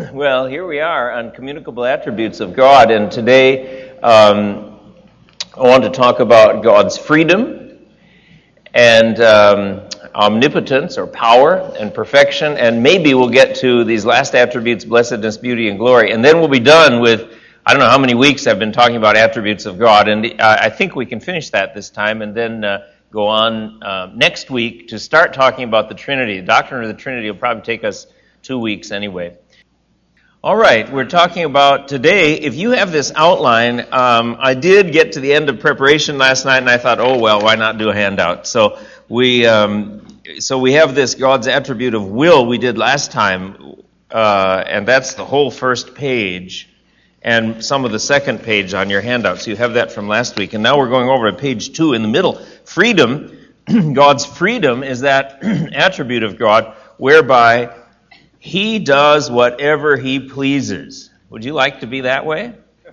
Well, here we are on communicable attributes of God, and today I want to talk about God's freedom and omnipotence or power and perfection, and maybe we'll get to these last attributes, blessedness, beauty, and glory, and then we'll be done with, I don't know how many weeks I've been talking about attributes of God, and I think we can finish that this time, and then go on next week to start talking about the Trinity. The doctrine of the Trinity will probably take us 2 weeks anyway. All right, we're talking about today, if you have this outline, I did get to the end of preparation last night, and I thought, oh, well, why not do a handout? So we have this God's attribute of will we did last time, and that's the whole first page, and some of the second page on your handout. So you have that from last week. And now we're going over to page 2 in the middle. Freedom, God's freedom is that attribute of God whereby He does whatever He pleases. Would you like to be that way?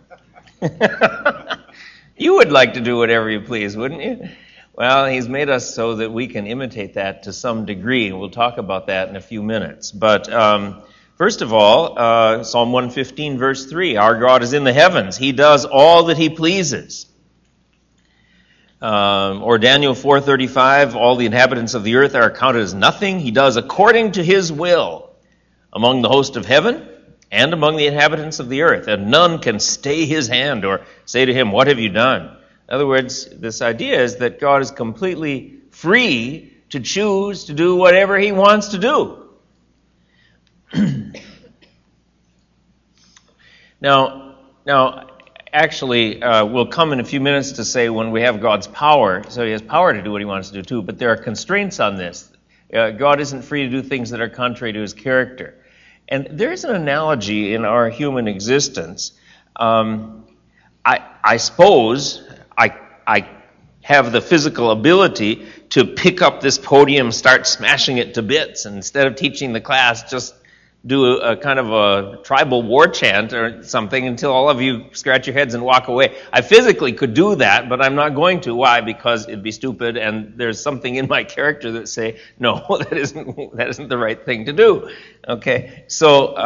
You would like to do whatever you please, wouldn't you? Well, He's made us so that we can imitate that to some degree. We'll talk about that in a few minutes. But first of all, Psalm 115, verse 3, our God is in the heavens. He does all that He pleases. Or Daniel 4:35, all the inhabitants of the earth are counted as nothing. He does according to His will among the host of heaven and among the inhabitants of the earth, and none can stay His hand or say to Him, what have you done? In other words, this idea is that God is completely free to choose to do whatever He wants to do. Now, actually, we'll come in a few minutes to say when we have God's power, so He has power to do what He wants to do too, but there are constraints on this. God isn't free to do things that are contrary to His character. And there's an analogy in our human existence. I suppose I have the physical ability to pick up this podium, start smashing it to bits, and instead of teaching the class, just do a kind of a tribal war chant or something until all of you scratch your heads and walk away. I physically could do that, but I'm not going to. Why? Because it'd be stupid, and there's something in my character that say, no, that isn't the right thing to do. Okay, so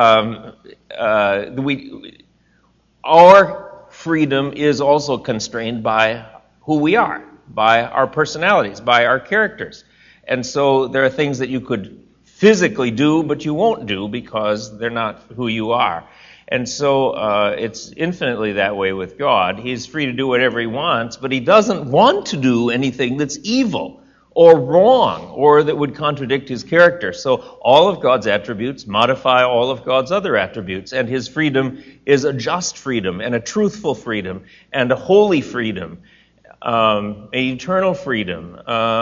our freedom is also constrained by who we are, by our personalities, by our characters. And so there are things that you could physically do, but you won't do because they're not who you are. And so it's infinitely that way with God. He's free to do whatever He wants, but He doesn't want to do anything that's evil or wrong or that would contradict His character. So all of God's attributes modify all of God's other attributes, and His freedom is a just freedom and a truthful freedom and a holy freedom, an eternal freedom.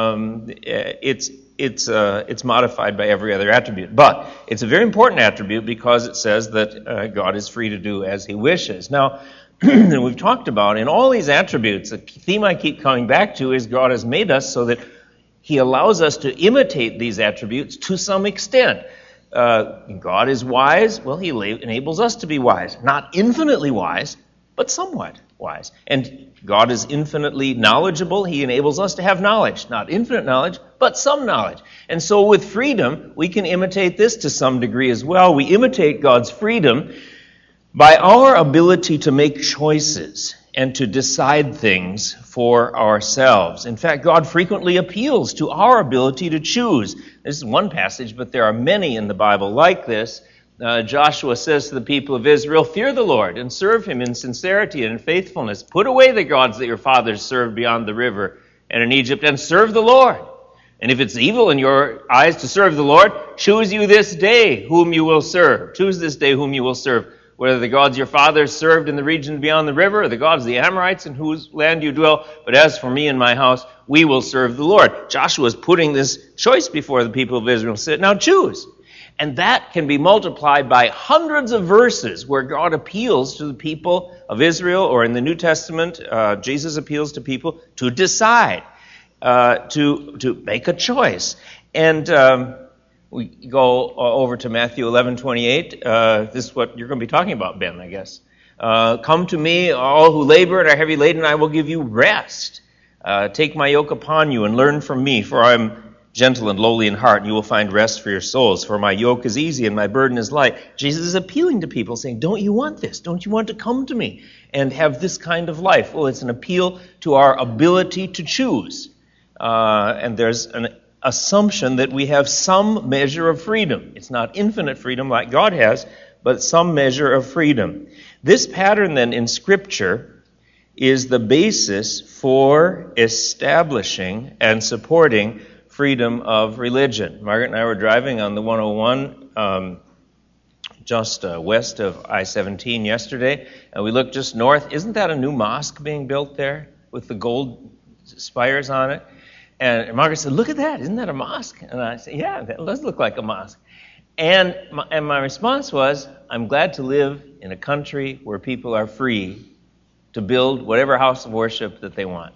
It's modified by every other attribute. But it's a very important attribute because it says that God is free to do as He wishes. Now, we've talked about in all these attributes, the theme I keep coming back to is God has made us so that He allows us to imitate these attributes to some extent. God is wise. Well, He enables us to be wise. Not infinitely wise, but somewhat wise. And God is infinitely knowledgeable. He enables us to have knowledge. Not infinite knowledge, but some knowledge. And so with freedom, we can imitate this to some degree as well. We imitate God's freedom by our ability to make choices and to decide things for ourselves. In fact, God frequently appeals to our ability to choose. This is one passage, but there are many in the Bible like this. Joshua says to the people of Israel, fear the Lord and serve Him in sincerity and in faithfulness. Put away the gods that your fathers served beyond the river and in Egypt and serve the Lord. And if it's evil in your eyes to serve the Lord, choose you this day whom you will serve. Choose this day whom you will serve, whether the gods your fathers served in the region beyond the river or the gods of the Amorites in whose land you dwell. But as for me and my house, we will serve the Lord. Joshua is putting this choice before the people of Israel. Say, now choose. And that can be multiplied by hundreds of verses where God appeals to the people of Israel, or in the New Testament, Jesus appeals to people to decide, to make a choice. And we go over to Matthew 11:28. This is what you're going to be talking about, Ben, I guess. Come to me, all who labor and are heavy laden, I will give you rest. Take my yoke upon you and learn from me, for I am gentle and lowly in heart, and you will find rest for your souls. For my yoke is easy and my burden is light. Jesus is appealing to people, saying, don't you want this? Don't you want to come to me and have this kind of life? Well, it's an appeal to our ability to choose. And there's an assumption that we have some measure of freedom. It's not infinite freedom like God has, but some measure of freedom. This pattern then in Scripture is the basis for establishing and supporting freedom of religion. Margaret and I were driving on the 101 just west of I-17 yesterday, and we looked just north. Isn't that a new mosque being built there with the gold spires on it? And Margaret said, look at that, isn't that a mosque? And I said, yeah, that does look like a mosque. And my response was, I'm glad to live in a country where people are free to build whatever house of worship that they want.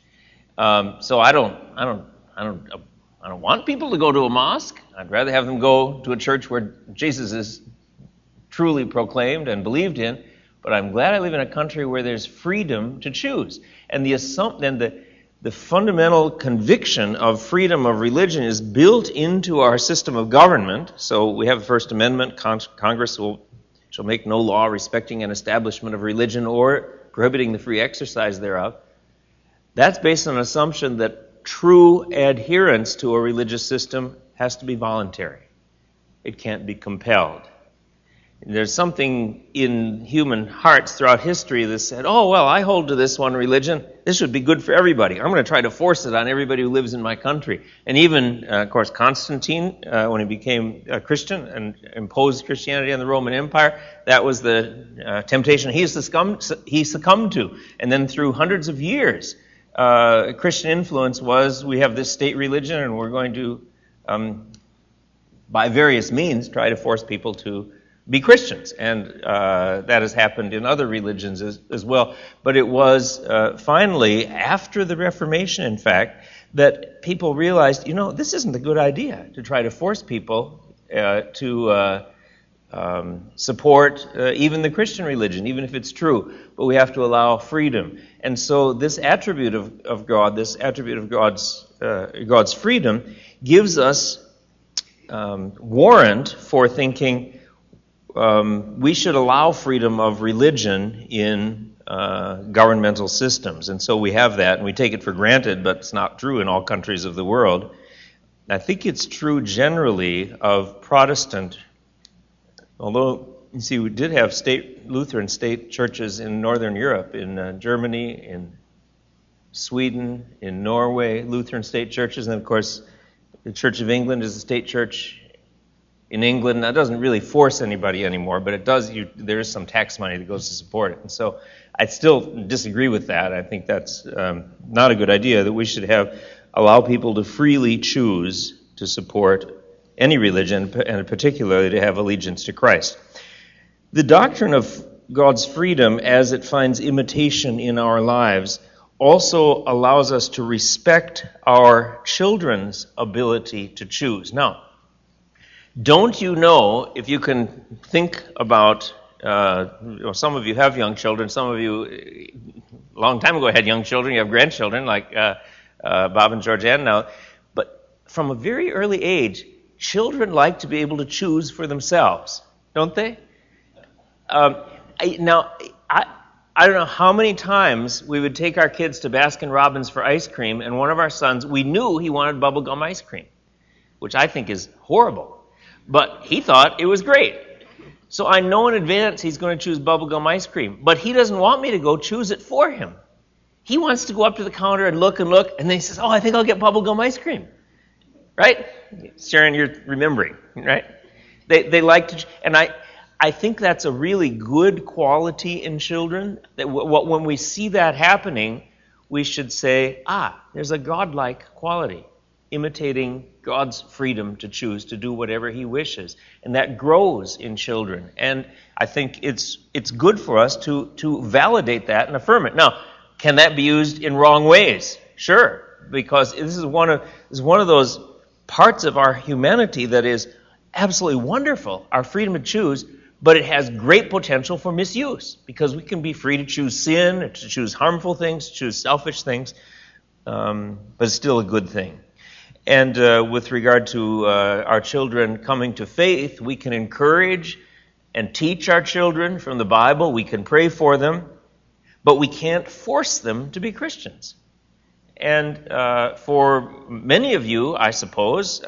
So I don't want people to go to a mosque. I'd rather have them go to a church where Jesus is truly proclaimed and believed in. But I'm glad I live in a country where there's freedom to choose. And the fundamental conviction of freedom of religion is built into our system of government. So we have the First Amendment. Congress shall make no law respecting an establishment of religion or prohibiting the free exercise thereof. That's based on an assumption that true adherence to a religious system has to be voluntary. It can't be compelled. There's something in human hearts throughout history that said, oh, well, I hold to this one religion. This would be good for everybody. I'm going to try to force it on everybody who lives in my country. And even, of course, Constantine, when he became a Christian and imposed Christianity on the Roman Empire, that was the temptation he succumbed to. And then through hundreds of years, Christian influence was, we have this state religion and we're going to, by various means, try to force people to be Christians, and that has happened in other religions as well. But it was finally, after the Reformation, in fact, that people realized, this isn't a good idea to try to force people to support even the Christian religion, even if it's true. But we have to allow freedom. And so this attribute of God, this attribute of God's freedom, gives us warrant for thinking we should allow freedom of religion in governmental systems. And so we have that, and we take it for granted, but it's not true in all countries of the world. I think it's true generally of Protestant, although, you see, we did have Lutheran state churches in Northern Europe, in Germany, in Sweden, in Norway, Lutheran state churches, and of course, the Church of England is a state church in England. That doesn't really force anybody anymore, but it does. There is some tax money that goes to support it. And so I still disagree with that. I think that's not a good idea, that we should allow people to freely choose to support any religion, and particularly to have allegiance to Christ. The doctrine of God's freedom, as it finds imitation in our lives, also allows us to respect our children's ability to choose. Now, don't you know, if you can think about, some of you have young children, some of you, a long time ago, had young children, you have grandchildren, like Bob and Georgianne now, but from a very early age, children like to be able to choose for themselves, don't they? I don't know how many times we would take our kids to Baskin-Robbins for ice cream, and one of our sons, we knew he wanted bubblegum ice cream, which I think is horrible. But he thought it was great. So I know in advance he's going to choose bubblegum ice cream. But he doesn't want me to go choose it for him. He wants to go up to the counter and look, and then he says, oh, I think I'll get bubblegum ice cream. Right? Sharon, you're remembering, right? They like to, and I think that's a really good quality in children. That when we see that happening, we should say, there's a godlike quality, imitating God's freedom to choose to do whatever he wishes. And that grows in children. And I think it's good for us to validate that and affirm it. Now, can that be used in wrong ways? Sure, because this is one of those parts of our humanity that is absolutely wonderful, our freedom to choose, but it has great potential for misuse, because we can be free to choose sin, to choose harmful things, to choose selfish things, but it's still a good thing. And with regard to our children coming to faith, we can encourage and teach our children from the Bible. We can pray for them, but we can't force them to be Christians. And for many of you, I suppose,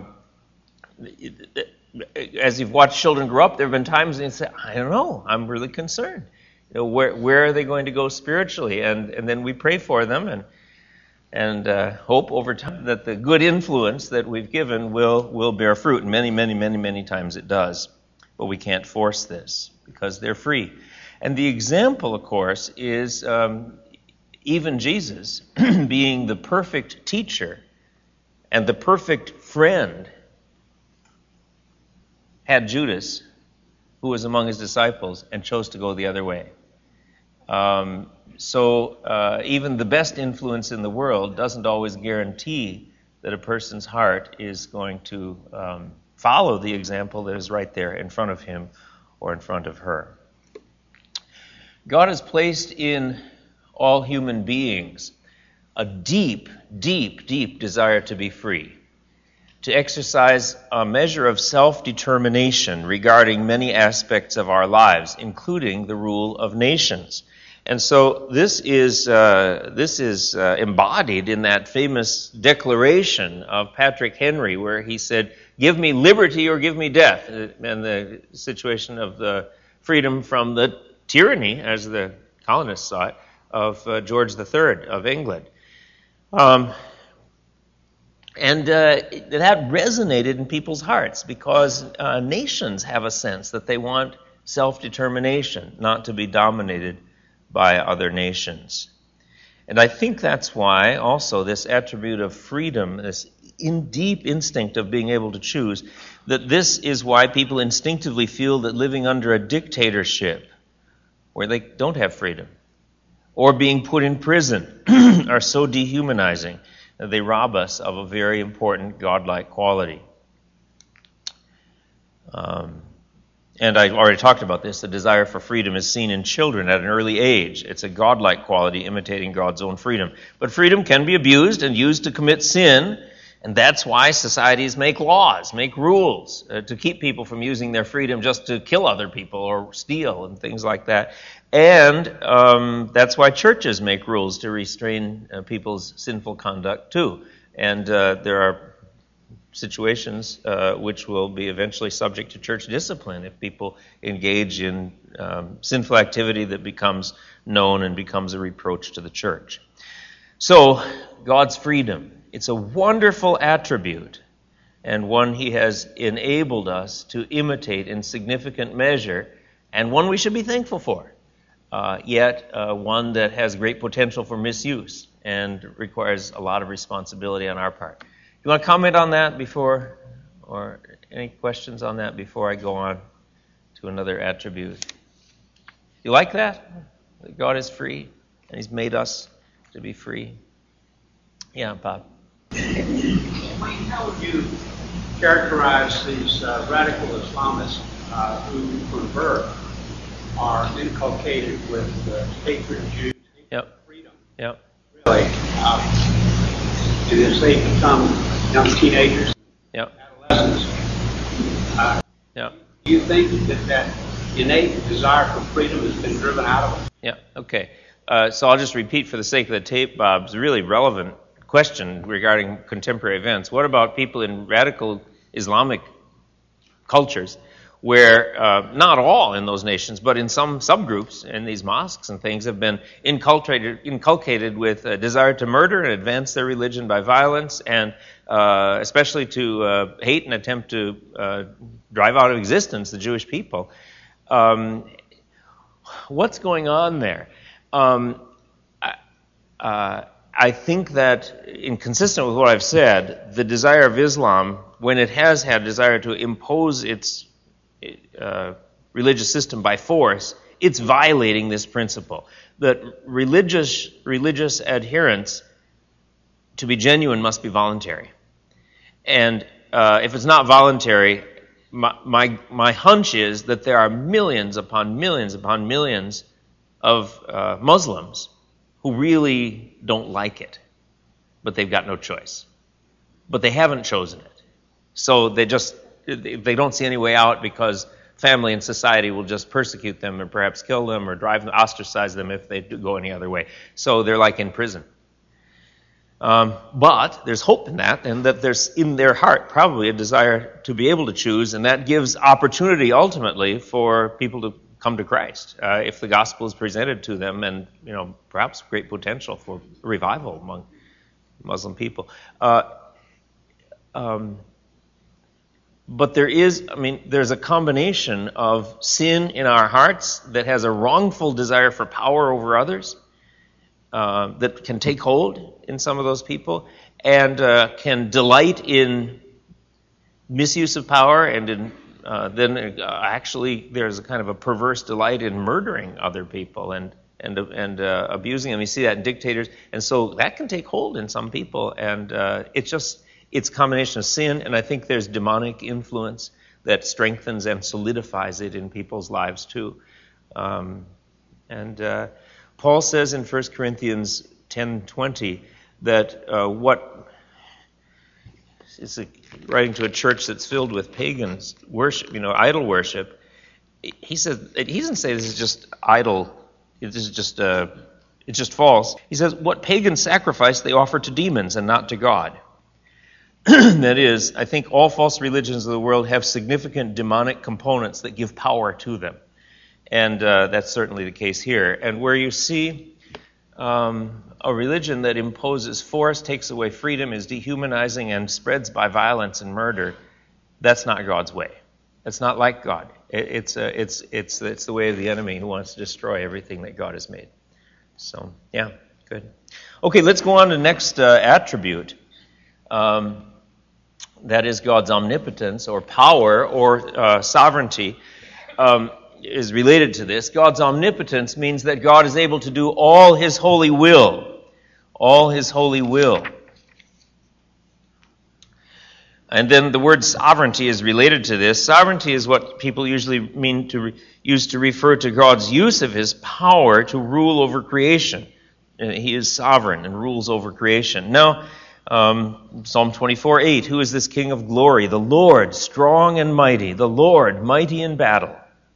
as you've watched children grow up, there have been times when you say, I don't know, I'm really concerned. Where are they going to go spiritually? And then we pray for them and hope over time that the good influence that we've given will bear fruit. And many times it does. But we can't force this because they're free. And the example, of course, is even Jesus being the perfect teacher and the perfect friend had Judas, who was among his disciples, and chose to go the other way. So even the best influence in the world doesn't always guarantee that a person's heart is going to follow the example that is right there in front of him or in front of her. God has placed in all human beings a deep desire to be free, to exercise a measure of self-determination regarding many aspects of our lives, including the rule of nations. And so this is embodied in that famous declaration of Patrick Henry, where he said, "Give me liberty or give me death," and the situation of the freedom from the tyranny, as the colonists saw it, of George III of England. And that resonated in people's hearts because nations have a sense that they want self-determination, not to be dominated by other nations. And I think that's why also this attribute of freedom, this deep instinct of being able to choose, that this is why people instinctively feel that living under a dictatorship where they don't have freedom or being put in prison are so dehumanizing that they rob us of a very important godlike quality. And I already talked about this. The desire for freedom is seen in children at an early age. It's a godlike quality imitating God's own freedom. But freedom can be abused and used to commit sin, and that's why societies make laws, make rules to keep people from using their freedom just to kill other people or steal and things like that. And that's why churches make rules to restrain people's sinful conduct too. And there are situations which will be eventually subject to church discipline if people engage in sinful activity that becomes known and becomes a reproach to the church. So, God's freedom, it's a wonderful attribute and one He has enabled us to imitate in significant measure, and one we should be thankful for, yet one that has great potential for misuse and requires a lot of responsibility on our part. You want to comment on that before, or any questions on that before I go on to another attribute? You like that? That God is free, and He's made us to be free. Yeah, Bob. How would you characterize these radical Islamists who, from birth, are inculcated with hatred of Jews, hatred of freedom? Yep. Really, and as they become young teenagers, adolescents, do you think that innate desire for freedom has been driven out of them? Yeah, okay. So I'll just repeat for the sake of the tape, Bob's really relevant question regarding contemporary events. What about people in radical Islamic cultures where not all in those nations, but in some subgroups in these mosques and things have been inculcated with a desire to murder and advance their religion by violence, and especially to hate and attempt to drive out of existence the Jewish people. What's going on there? I think that, inconsistent with what I've said, the desire of Islam, when it has had desire to impose its religious system by force, it's violating this principle that religious adherence, to be genuine, must be voluntary. And if it's not voluntary, my hunch is that there are millions upon millions upon millions of Muslims who really don't like it, but they've got no choice. but they haven't chosen it. So they don't see any way out because family and society will just persecute them or perhaps kill them or ostracize them if they do go any other way. So they're like in prison. But there's hope in that, and that there's in their heart probably a desire to be able to choose, and that gives opportunity ultimately for people to come to Christ if the gospel is presented to them, and perhaps great potential for revival among Muslim people. But there's a combination of sin in our hearts that has a wrongful desire for power over others that can take hold in some of those people, and can delight in misuse of power, and actually there's a kind of a perverse delight in murdering other people and abusing them. You see that in dictators, and so that can take hold in some people, and it's a combination of sin, and I think there's demonic influence that strengthens and solidifies it in people's lives too. Paul says in 1 Corinthians 10:20 that writing to a church that's filled with pagans worship, idol worship, he doesn't say this is just idol. It's just false. He says, what pagan sacrifice they offer to demons and not to God. That is, I think all false religions of the world have significant demonic components that give power to them. And that's certainly the case here. And where you see a religion that imposes force, takes away freedom, is dehumanizing, and spreads by violence and murder, that's not God's way. It's not like God. It's the way of the enemy who wants to destroy everything that God has made. So, yeah, good. Okay, let's go on to the next attribute. That is God's omnipotence or power or sovereignty. Is related to this. God's omnipotence means that God is able to do all His holy will. All His holy will. And then the word sovereignty is related to this. Sovereignty is what people usually use to refer to God's use of His power to rule over creation. He is sovereign and rules over creation. Now, Psalm 24:8, who is this King of glory? The Lord, strong and mighty. The Lord, mighty in battle.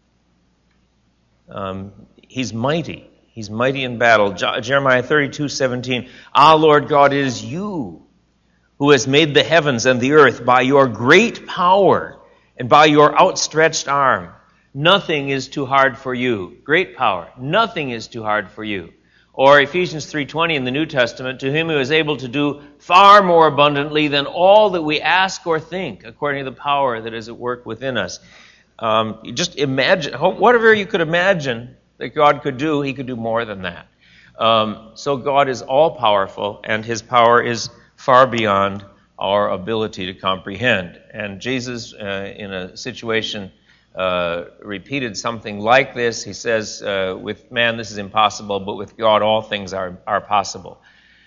He's mighty. He's mighty in battle. Jeremiah 32:17. Ah, Lord God, it is you who has made the heavens and the earth by your great power and by your outstretched arm. Nothing is too hard for you. Great power. Nothing is too hard for you. Or Ephesians 3:20 in the New Testament, to him who is able to do far more abundantly than all that we ask or think, according to the power that is at work within us. You just imagine, whatever you could imagine that God could do, He could do more than that. So God is all-powerful, and His power is far beyond our ability to comprehend. And Jesus, in a situation, repeated something like this. He says, with man this is impossible, but with God all things are possible.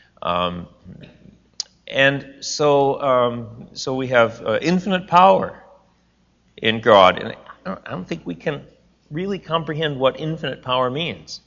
And so we have infinite power in God. And I don't think we can really comprehend what infinite power means.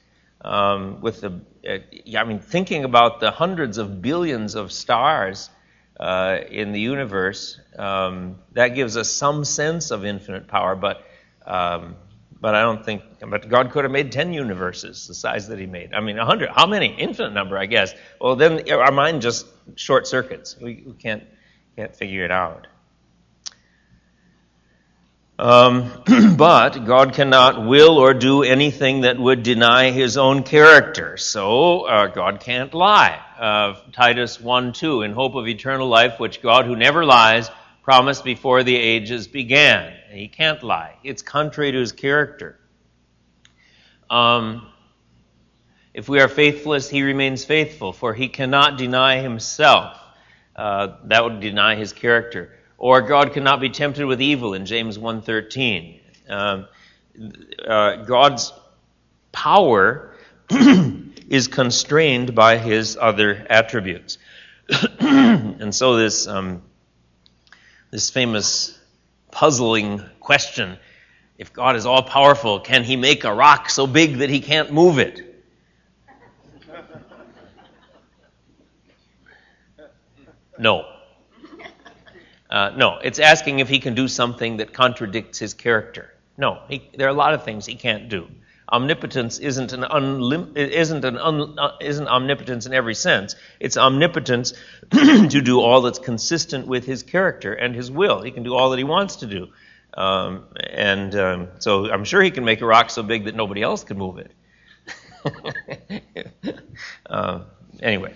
Thinking about the hundreds of billions of stars in the universe, that gives us some sense of infinite power, but I don't think. But God could have made 10 universes the size that He made. 100. How many? Infinite number, I guess. Well, then our mind just short circuits. We can't figure it out. But God cannot will or do anything that would deny His own character. So God can't lie. Titus 1:2, in hope of eternal life, which God, who never lies, promised before the ages began. He can't lie. It's contrary to His character. If we are faithless, He remains faithful, for He cannot deny Himself. That would deny His character. Or God cannot be tempted with evil in James 1:13. God's power is constrained by His other attributes. And so this famous puzzling question, if God is all-powerful, can He make a rock so big that He can't move it? No. No, it's asking if he can do something that contradicts his character. No, there are a lot of things he can't do. Omnipotence isn't omnipotence in every sense. It's omnipotence to do all that's consistent with his character and his will. He can do all that he wants to do. So I'm sure he can make a rock so big that nobody else can move it. Anyway,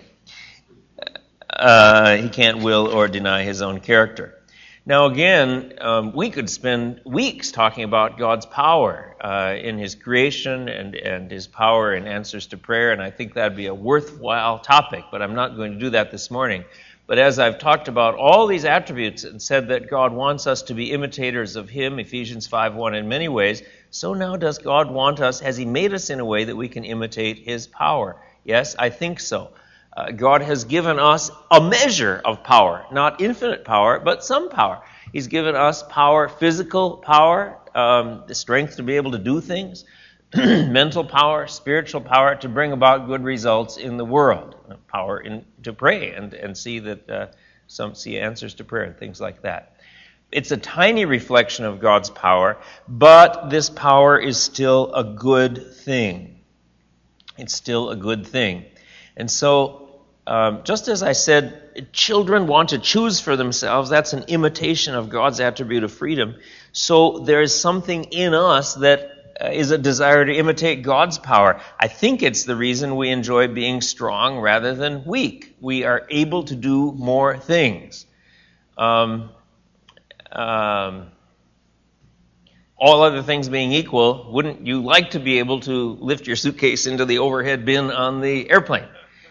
he can't will or deny his own character. Now again, we could spend weeks talking about God's power in his creation and his power in answers to prayer, and I think that'd be a worthwhile topic, but I'm not going to do that this morning. But as I've talked about all these attributes and said that God wants us to be imitators of him, Ephesians 5:1, in many ways, so now does God want us, has he made us in a way that we can imitate his power? Yes, I think so. God has given us a measure of power, not infinite power, but some power. He's given us power, physical power, the strength to be able to do things, mental power, spiritual power to bring about good results in the world, power to pray and see that see answers to prayer and things like that. It's a tiny reflection of God's power, but this power is still a good thing. It's still a good thing. And so, just as I said, children want to choose for themselves. That's an imitation of God's attribute of freedom. So there is something in us that is a desire to imitate God's power. I think it's the reason we enjoy being strong rather than weak. We are able to do more things. All other things being equal, wouldn't you like to be able to lift your suitcase into the overhead bin on the airplane?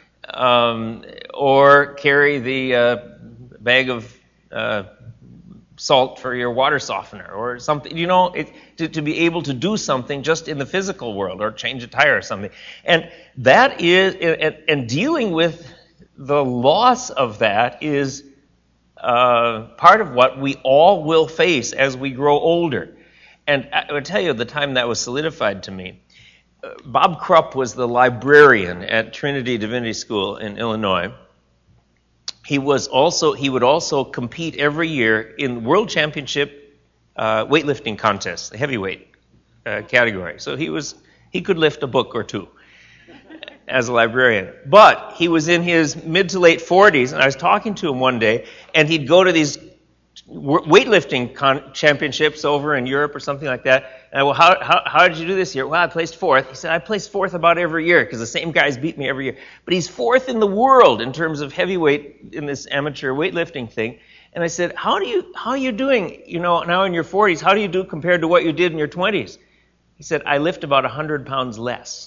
Or carry the bag of salt for your water softener or something, to be able to do something just in the physical world or change a tire or something. And that is, and dealing with the loss of that is part of what we all will face as we grow older. And I would tell you the time that was solidified to me. Bob Krupp was the librarian at Trinity Divinity School in Illinois. He would also compete every year in World Championship weightlifting contests, the heavyweight category. So he could lift a book or two as a librarian. But he was in his mid to late 40s, and I was talking to him one day, and he'd go to these weightlifting championships over in Europe or something like that. And I, well, how did you do this year? Well, I placed fourth. He said, I place fourth about every year because the same guys beat me every year. But he's fourth in the world in terms of heavyweight in this amateur weightlifting thing. And I said, how are you doing, now in your 40s? How do you do compared to what you did in your 20s? He said, I lift about 100 pounds less.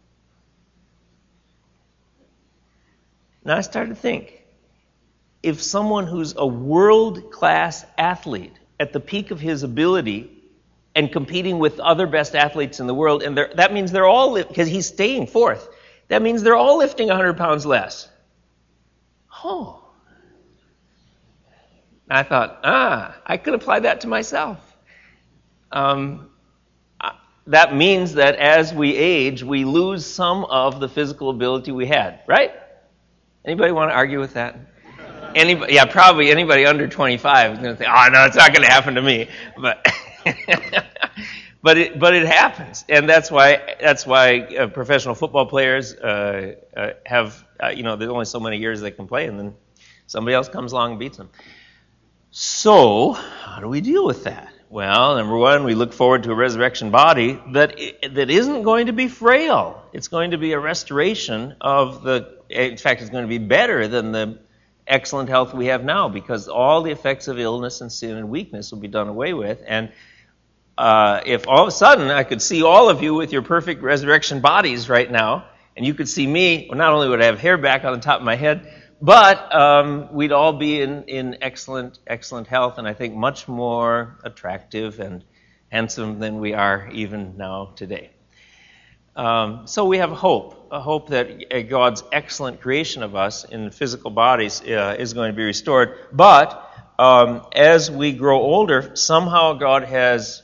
Now I started to think, if someone who's a world-class athlete at the peak of his ability and competing with other best athletes in the world, and that means they're all, because he's staying fourth, that means they're all lifting 100 pounds less. Oh. I thought, I could apply that to myself. That means that as we age, we lose some of the physical ability we had, right? Anybody want to argue with that? Probably anybody under 25 is going to say, no, it's not going to happen to me. But but it happens. And that's why professional football players have, there's only so many years they can play, and then somebody else comes along and beats them. So, how do we deal with that? Well, number one, we look forward to a resurrection body that isn't going to be frail. It's going to be a restoration in fact, it's going to be better than the excellent health we have now, because all the effects of illness and sin and weakness will be done away with. And if all of a sudden I could see all of you with your perfect resurrection bodies right now, and you could see me, well, not only would I have hair back on the top of my head, but we'd all be in excellent health, and I think much more attractive and handsome than we are even now today. So we have a hope that God's excellent creation of us in physical bodies is going to be restored. But as we grow older, somehow God has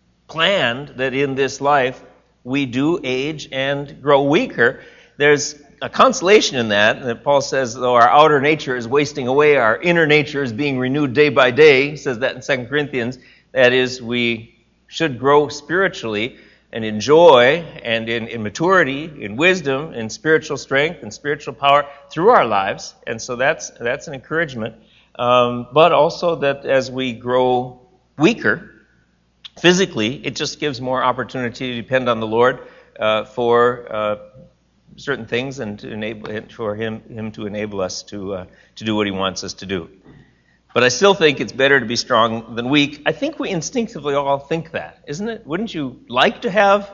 planned that in this life we do age and grow weaker. There's a consolation in that Paul says, though our outer nature is wasting away, our inner nature is being renewed day by day. He says that in 2 Corinthians. That is, we should grow spiritually and in joy and in maturity, in wisdom, in spiritual strength and spiritual power through our lives. And so that's an encouragement. But also that as we grow weaker physically, it just gives more opportunity to depend on the Lord for certain things and to enable for Him to enable us to do what He wants us to do. But I still think it's better to be strong than weak. I think we instinctively all think that, isn't it? Wouldn't you like to have?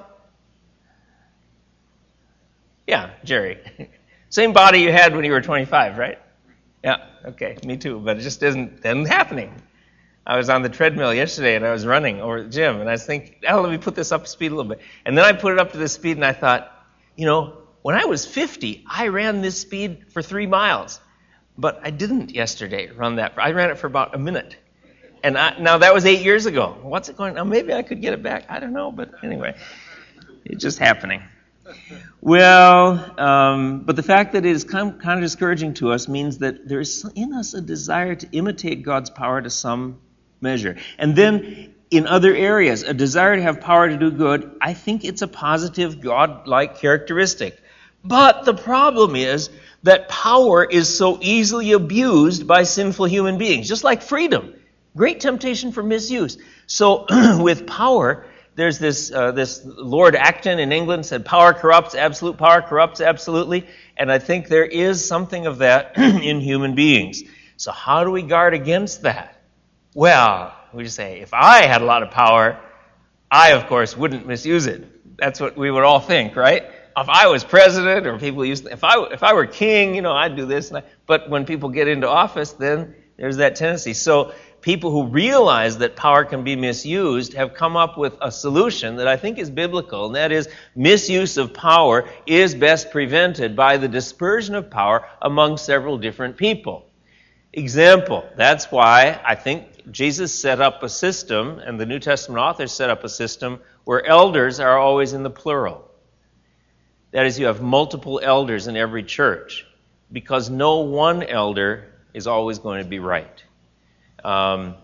Yeah, Jerry. Same body you had when you were 25, right? Yeah, okay, me too. But it just isn't happening. I was on the treadmill yesterday and I was running over at the gym and I was thinking, let me put this up to speed a little bit. And then I put it up to this speed and I thought, when I was 50, I ran this speed for 3 miles. But I didn't yesterday run that. I ran it for about a minute. And now that was 8 years ago. What's it going? Now maybe I could get it back. I don't know. But anyway, it's just happening. Well, but the fact that it is kind of discouraging to us means that there is in us a desire to imitate God's power to some measure. And then in other areas, a desire to have power to do good, I think it's a positive God-like characteristic. But the problem is that power is so easily abused by sinful human beings, just like freedom. Great temptation for misuse. So with power, there's this Lord Acton in England said, power corrupts, absolute power corrupts absolutely. And I think there is something of that in human beings. So how do we guard against that? Well, we just say, if I had a lot of power, I, of course, wouldn't misuse it. That's what we would all think, right? If I was president, or people used to, if I were king, I'd do this. But when people get into office, then there's that tendency. So people who realize that power can be misused have come up with a solution that I think is biblical, and that is misuse of power is best prevented by the dispersion of power among several different people. Example, that's why I think Jesus set up a system, and the New Testament authors set up a system where elders are always in the plural. That is, you have multiple elders in every church, because no one elder is always going to be right. I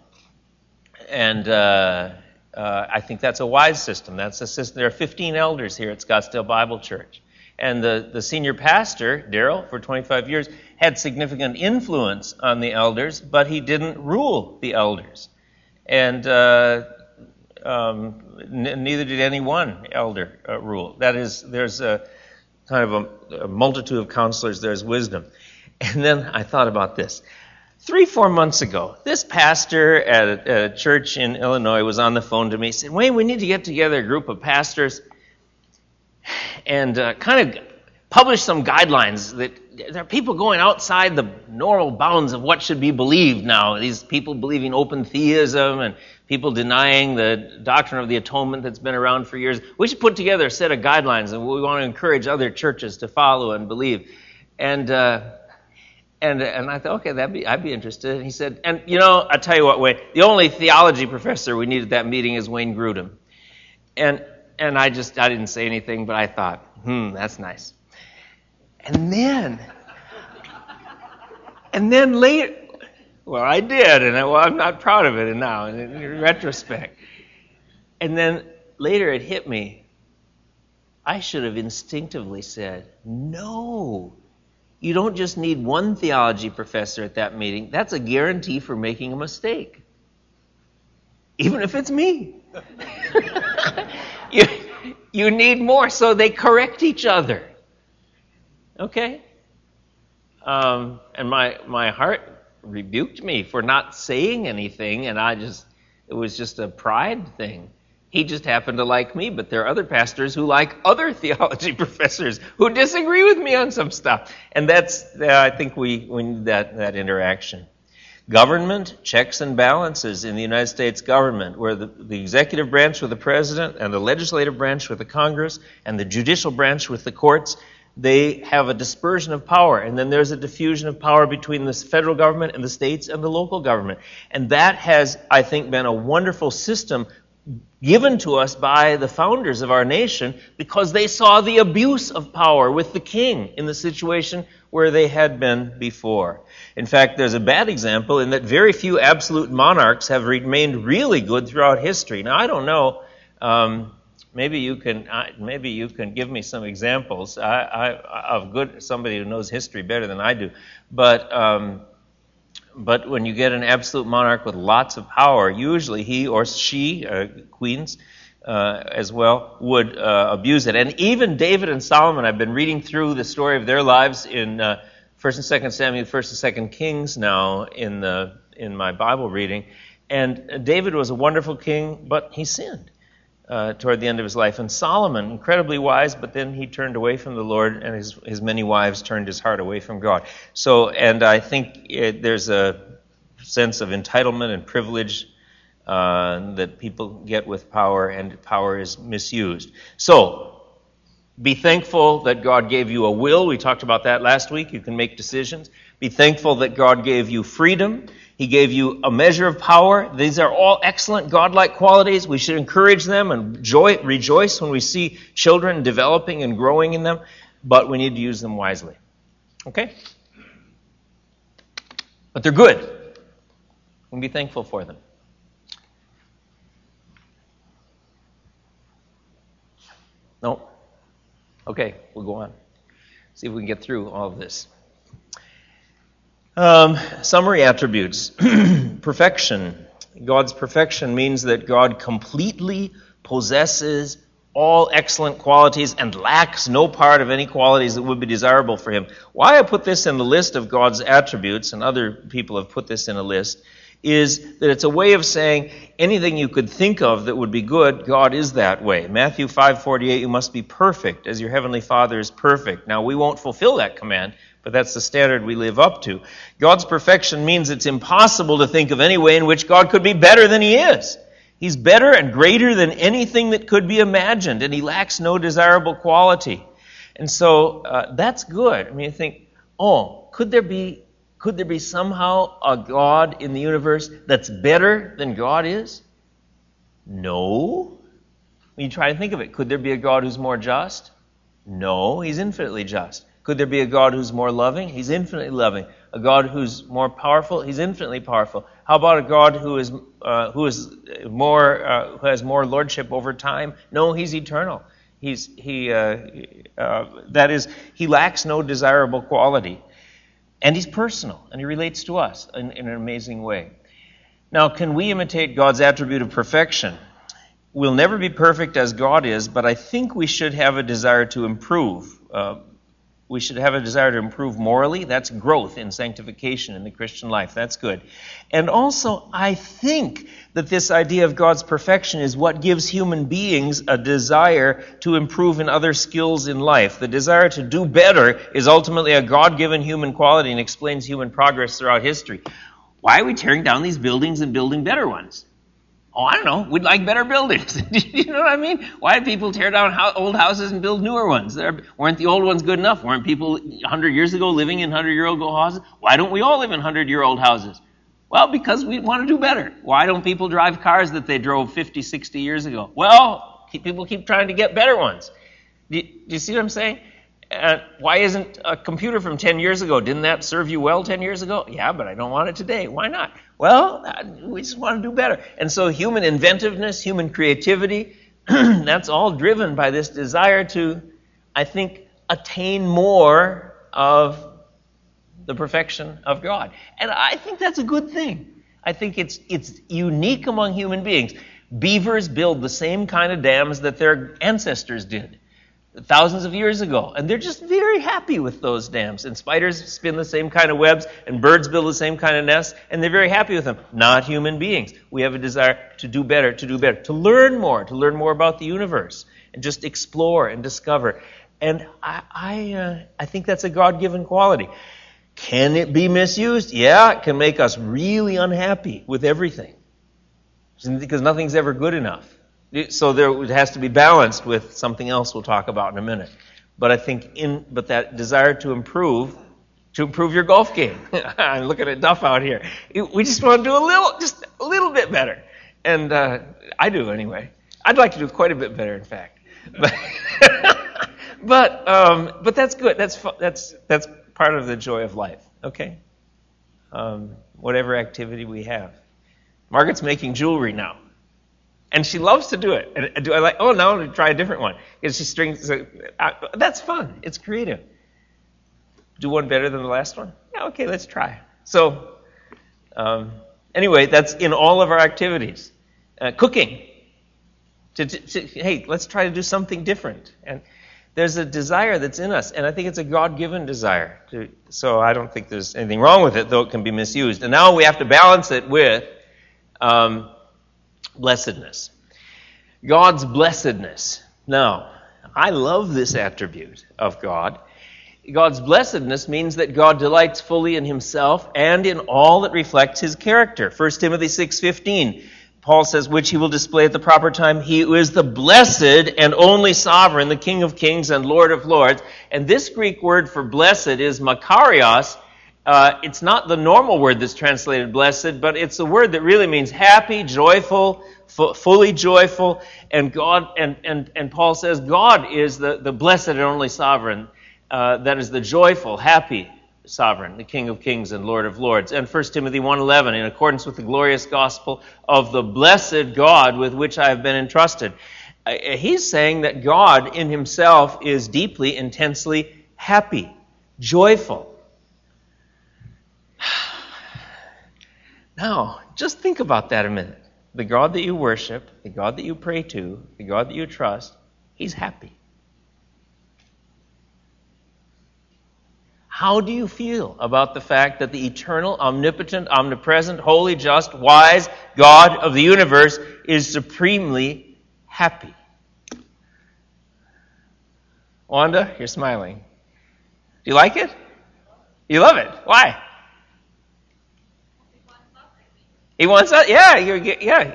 think that's a wise system. That's a system. There are 15 elders here at Scottsdale Bible Church. And the senior pastor, Daryl, for 25 years, had significant influence on the elders, but he didn't rule the elders. And neither did any one elder rule. That is, there's a kind of a multitude of counselors, there's wisdom. And then I thought about this. 3-4 months ago, this pastor at a church in Illinois was on the phone to me. He said, Wayne, we need to get together a group of pastors and kind of publish some guidelines. That there are people going outside the normal bounds of what should be believed now. These people believing open theism and people denying the doctrine of the atonement that's been around for years. We should put together a set of guidelines, and we want to encourage other churches to follow and believe. And I thought, okay, I'd be interested. And he said, and I tell you what, Wayne, the only theology professor we need at that meeting is Wayne Grudem. And I didn't say anything, but I thought, that's nice. And then later, well, I did, and I'm not proud of it now in retrospect. And then later it hit me. I should have instinctively said, no. You don't just need one theology professor at that meeting. That's a guarantee for making a mistake. Even if it's me. You need more, so they correct each other. Okay? And my heart rebuked me for not saying anything, and it was just a pride thing. He just happened to like me, but there are other pastors who like other theology professors who disagree with me on some stuff. And I think we need that interaction. Government, checks and balances in the United States government, where the executive branch with the president and the legislative branch with the Congress and the judicial branch with the courts, they have a dispersion of power. And then there's a diffusion of power between the federal government and the states and the local government. And that has, I think, been a wonderful system given to us by the founders of our nation because they saw the abuse of power with the king in the situation where they had been before. In fact, there's a bad example in that very few absolute monarchs have remained really good throughout history. Now, I don't know. Maybe you can give me some examples of somebody who knows history better than I do. But when you get an absolute monarch with lots of power, usually he or she, queens as well, would abuse it. And even David and Solomon, I've been reading through the story of their lives in 1st and 2nd Samuel, 1st and 2nd Kings now in my Bible reading. And David was a wonderful king, but he sinned toward the end of his life. And Solomon, incredibly wise, but then he turned away from the Lord, and his many wives turned his heart away from God. So, and I think there's a sense of entitlement and privilege that people get with power, and power is misused. So, be thankful that God gave you a will. We talked about that last week. You can make decisions. Be thankful that God gave you freedom. He gave you a measure of power. These are all excellent godlike qualities. We should encourage them and rejoice when we see children developing and growing in them, but we need to use them wisely. Okay? But they're good. We can be thankful for them. No? Okay, we'll go on. See if we can get through all of this. Summary attributes. Perfection. God's perfection means that God completely possesses all excellent qualities and lacks no part of any qualities that would be desirable for him. Why I put this in the list of God's attributes, and other people have put this in a list, is that it's a way of saying anything you could think of that would be good, God is that way. Matthew 5:48, you must be perfect as your heavenly Father is perfect. Now, we won't fulfill that command, but that's the standard we live up to. God's perfection means it's impossible to think of any way in which God could be better than he is. He's better and greater than anything that could be imagined, and he lacks no desirable quality. And so that's good. I mean, you think, could there be somehow a God in the universe that's better than God is? No. When you try to think of it, could there be a God who's more just? No, he's infinitely just. Could there be a God who's more loving? He's infinitely loving. A God who's more powerful? He's infinitely powerful. How about a God who has more lordship over time? No, he's eternal. That is, he lacks no desirable quality. And he's personal, and he relates to us in an amazing way. Now, can we imitate God's attribute of perfection? We'll never be perfect as God is, but I think we should have a desire to improve. We should have a desire to improve morally. That's growth in sanctification in the Christian life. That's good. And also, I think that this idea of God's perfection is what gives human beings a desire to improve in other skills in life. The desire to do better is ultimately a God-given human quality and explains human progress throughout history. Why are we tearing down these buildings and building better ones? I don't know. We'd like better buildings. You know what I mean? Why do people tear down old houses and build newer ones? Weren't the old ones good enough? Weren't people 100 years ago living in 100-year-old houses? Why don't we all live in 100-year-old houses? Well, because we want to do better. Why don't people drive cars that they drove 50, 60 years ago? Well, people keep trying to get better ones. Do you see what I'm saying? Why isn't a computer from 10 years ago, didn't that serve you well 10 years ago? Yeah, but I don't want it today. Why not? Well, we just want to do better. And so human inventiveness, human creativity, that's all driven by this desire to, I think, attain more of the perfection of God. And I think that's a good thing. I think it's unique among human beings. Beavers build the same kind of dams that their ancestors did thousands of years ago. And they're just very happy with those dams. And spiders spin the same kind of webs, and birds build the same kind of nests, and they're very happy with them. Not human beings. We have a desire to do better, to learn more about the universe, and just explore and discover. And I think that's a God-given quality. Can it be misused? Yeah, it can make us really unhappy with everything, because nothing's ever good enough. So it has to be balanced with something else we'll talk about in a minute. But I think that desire to improve your golf game. I'm looking at Duff out here. We just want to do a little bit better. And I do anyway. I'd like to do quite a bit better, in fact. But that's good. That's part of the joy of life. Okay. Whatever activity we have. Margaret's making jewelry now, and she loves to do it. And do I like? Oh, now to try a different one. Because she strings. That's fun. It's creative. Do one better than the last one? Yeah. Okay. Let's try. So, anyway, that's in all of our activities. Cooking. Hey, let's try to do something different. And there's a desire that's in us, and I think it's a God-given desire. So I don't think there's anything wrong with it, though it can be misused. And now we have to balance it with blessedness. God's blessedness. Now, I love this attribute of God. God's blessedness means that God delights fully in himself and in all that reflects his character. 1 Timothy 6:15. Paul says, which he will display at the proper time. He who is the blessed and only sovereign, the King of kings and Lord of lords. And this Greek word for blessed is makarios. It's not the normal word that's translated blessed, but it's the word that really means happy, joyful, fully joyful. And God and Paul says God is the blessed and only sovereign. That is the joyful, happy sovereign, the King of kings and Lord of lords. And 1 Timothy 1:11, in accordance with the glorious gospel of the blessed God with which I have been entrusted. He's saying that God in himself is deeply, intensely happy, joyful. Now, just think about that a minute. The God that you worship, the God that you pray to, the God that you trust, he's happy. How do you feel about the fact that the eternal, omnipotent, omnipresent, holy, just, wise God of the universe is supremely happy? Wanda, you're smiling. Do you like it? You love it. Why? He wants us. Yeah, yeah.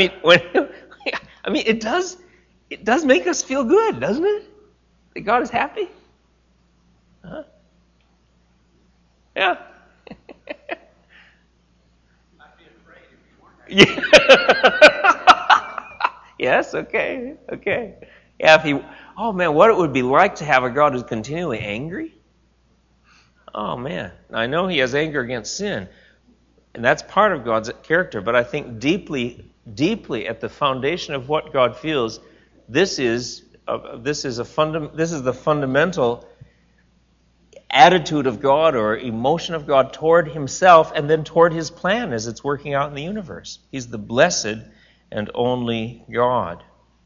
It does make us feel good, doesn't it? That God is happy. Huh? Yeah. I'd be afraid if you weren't happy. Yes, okay. Yeah, oh man, what it would be like to have a God who's continually angry? Oh man, I know he has anger against sin, and that's part of God's character, but I think deeply at the foundation of what God feels, this is the fundamental attitude of God or emotion of God toward himself and then toward his plan as it's working out in the universe. He's the blessed and only God.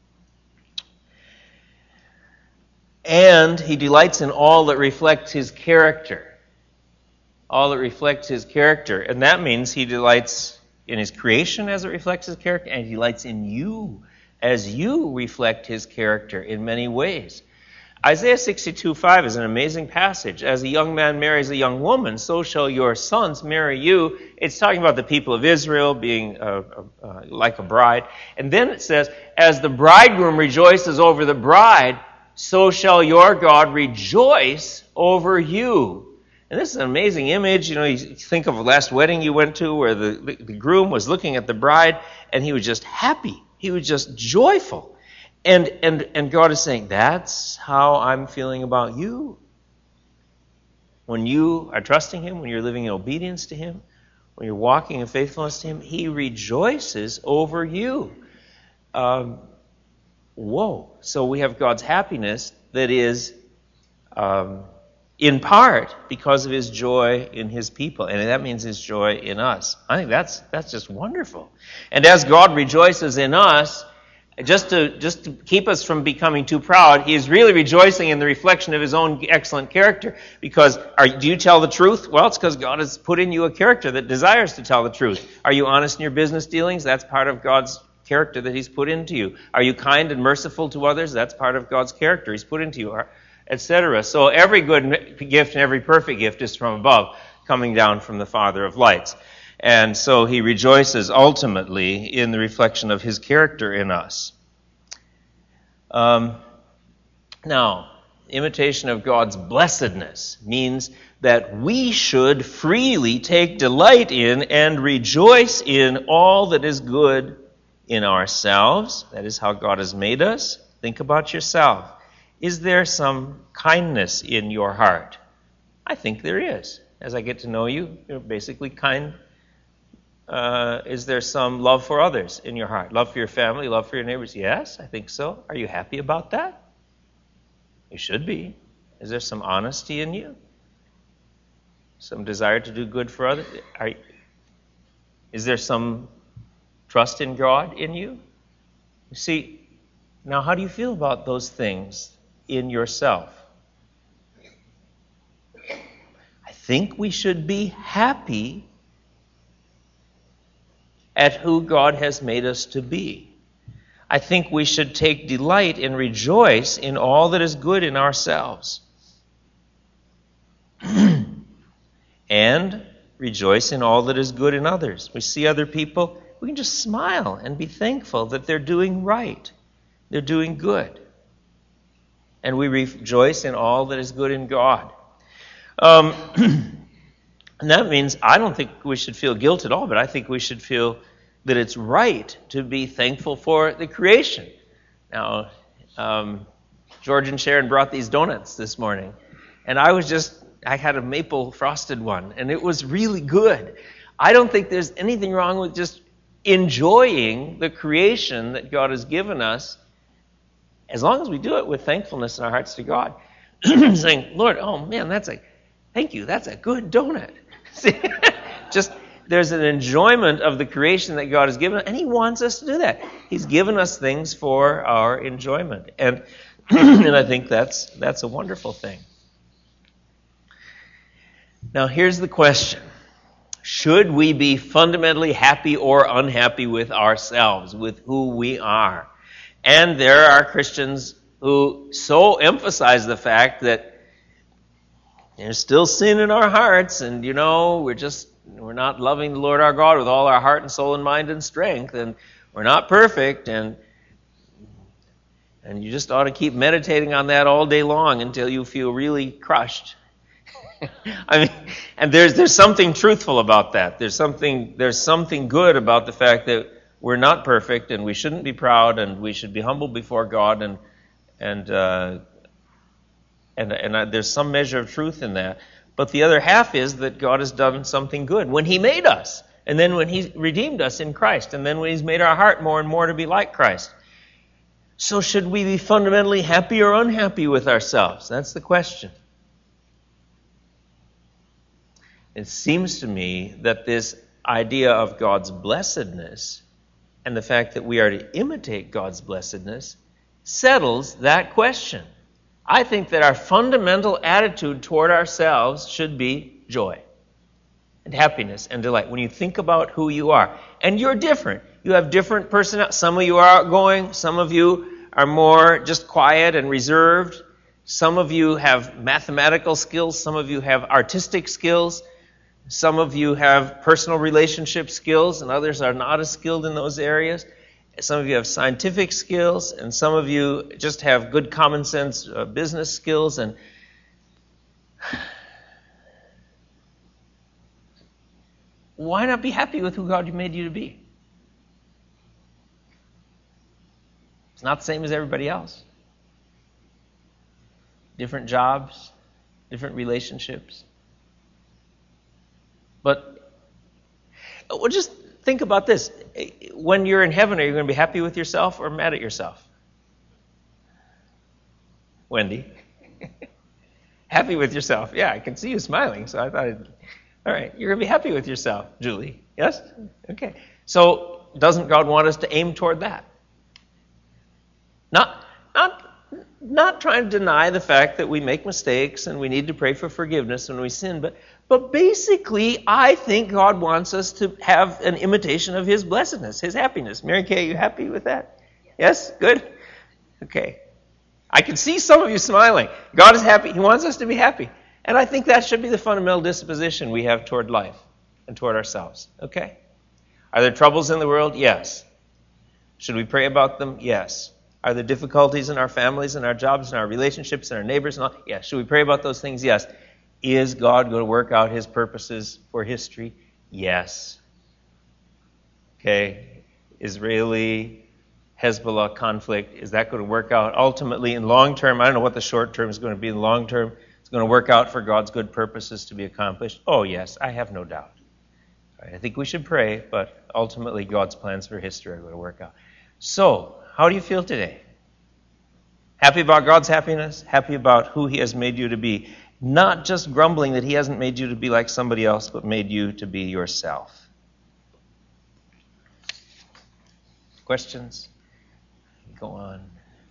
And he delights in all that reflects his character. All that reflects his character. And that means he delights in his creation as it reflects his character, and he delights in you as you reflect his character in many ways. Isaiah 62:5 is an amazing passage. As a young man marries a young woman, so shall your sons marry you. It's talking about the people of Israel being like a bride. And then it says, as the bridegroom rejoices over the bride, so shall your God rejoice over you. And this is an amazing image. You think of the last wedding you went to where the groom was looking at the bride and he was just happy. He was just joyful. And God is saying, that's how I'm feeling about you. When you are trusting him, when you're living in obedience to him, when you're walking in faithfulness to him, he rejoices over you. Whoa. So we have God's happiness that is in part because of his joy in his people. And that means his joy in us. I think that's just wonderful. And as God rejoices in us, just to keep us from becoming too proud, he is really rejoicing in the reflection of his own excellent character. Because do you tell the truth? Well, it's because God has put in you a character that desires to tell the truth. Are you honest in your business dealings? That's part of God's character that he's put into you. Are you kind and merciful to others? That's part of God's character he's put into you, etc. So every good gift and every perfect gift is from above, coming down from the Father of lights. And so he rejoices ultimately in the reflection of his character in us. Now, imitation of God's blessedness means that we should freely take delight in and rejoice in all that is good in ourselves. That is how God has made us. Think about yourself. Is there some kindness in your heart? I think there is. As I get to know you, you're basically kind. Is there some love for others in your heart? Love for your family, love for your neighbors? Yes, I think so. Are you happy about that? You should be. Is there some honesty in you? Some desire to do good for others? Is there some trust in God in you? You see, now how do you feel about those things in yourself? I think we should be happy at who God has made us to be. I think we should take delight and rejoice in all that is good in ourselves. And rejoice in all that is good in others. We see other people, we can just smile and be thankful that they're doing right. They're doing good. And we rejoice in all that is good in God. And that means I don't think we should feel guilt at all, but I think we should feel that it's right to be thankful for the creation. Now, George and Sharon brought these donuts this morning, and I had a maple frosted one, and it was really good. I don't think there's anything wrong with just enjoying the creation that God has given us, as long as we do it with thankfulness in our hearts to God. Saying, Lord, oh man, thank you, that's a good donut. See, just there's an enjoyment of the creation that God has given us, and He wants us to do that. He's given us things for our enjoyment, and and I think that's a wonderful thing. Now, here's the question: should we be fundamentally happy or unhappy with ourselves, with who we are? And there are Christians who so emphasize the fact that there's still sin in our hearts, and we're not loving the Lord our God with all our heart and soul and mind and strength, and we're not perfect, and you just ought to keep meditating on that all day long until you feel really crushed. And there's something truthful about that. There's something good about the fact that we're not perfect, and we shouldn't be proud, and we should be humble before God, and there's some measure of truth in that. But the other half is that God has done something good when He made us, and then when He redeemed us in Christ, and then when He's made our heart more and more to be like Christ. So should we be fundamentally happy or unhappy with ourselves? That's the question. It seems to me that this idea of God's blessedness and the fact that we are to imitate God's blessedness settles that question. I think that our fundamental attitude toward ourselves should be joy and happiness and delight. When you think about who you are, and you're different. You have different personalities. Some of you are outgoing. Some of you are more just quiet and reserved. Some of you have mathematical skills. Some of you have artistic skills. Some of you have personal relationship skills, and others are not as skilled in those areas. Some of you have scientific skills, and some of you just have good common sense business skills. And why not be happy with who God made you to be? It's not the same as everybody else. Different jobs, different relationships. But just think about this. When you're in heaven, are you going to be happy with yourself or mad at yourself? Wendy? Happy with yourself. Yeah, I can see you smiling, so I thought all right, you're going to be happy with yourself, Julie. Yes? Okay. So doesn't God want us to aim toward that? Not trying to deny the fact that we make mistakes and we need to pray for forgiveness when we sin, but basically, I think God wants us to have an imitation of His blessedness, His happiness. Mary Kay, are you happy with that? Yes? Good? Okay. I can see some of you smiling. God is happy. He wants us to be happy. And I think that should be the fundamental disposition we have toward life and toward ourselves. Okay? Are there troubles in the world? Yes. Should we pray about them? Yes. Are there difficulties in our families and our jobs and our relationships and our neighbors and all? Yes. Should we pray about those things? Yes. Is God going to work out His purposes for history? Yes. Okay. Israeli-Hezbollah conflict, is that going to work out ultimately in long term? I don't know what the short term is going to be. In the long term, it's going to work out for God's good purposes to be accomplished. Oh, yes, I have no doubt. I think we should pray, but ultimately God's plans for history are going to work out. So, how do you feel today? Happy about God's happiness? Happy about who He has made you to be? Not just grumbling that He hasn't made you to be like somebody else, but made you to be yourself. Questions? Go on.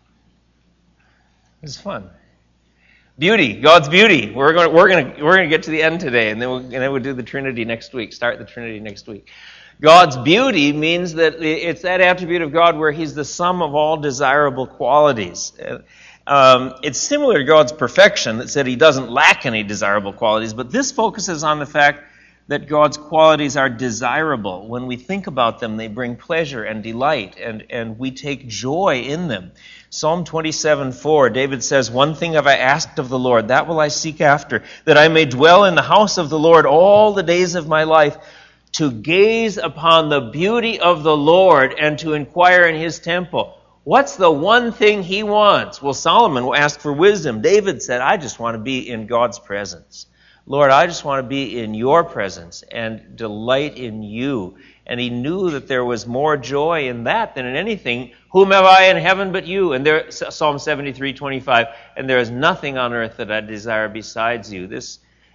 This is fun. Beauty, God's beauty. We're going to get to the end today, and then we'll do the Trinity next week. Start the Trinity next week. God's beauty means that it's that attribute of God where He's the sum of all desirable qualities. It's similar to God's perfection that said He doesn't lack any desirable qualities, but this focuses on the fact that God's qualities are desirable. When we think about them, they bring pleasure and delight, and we take joy in them. Psalm 27:4, David says, "One thing have I asked of the Lord, that will I seek after, that I may dwell in the house of the Lord all the days of my life, to gaze upon the beauty of the Lord and to inquire in His temple." What's the one thing he wants? Well, Solomon asked for wisdom. David said, I just want to be in God's presence. Lord, I just want to be in your presence and delight in you. And he knew that there was more joy in that than in anything. Whom have I in heaven but you? And there, Psalm 73:25, and there is nothing on earth that I desire besides you. This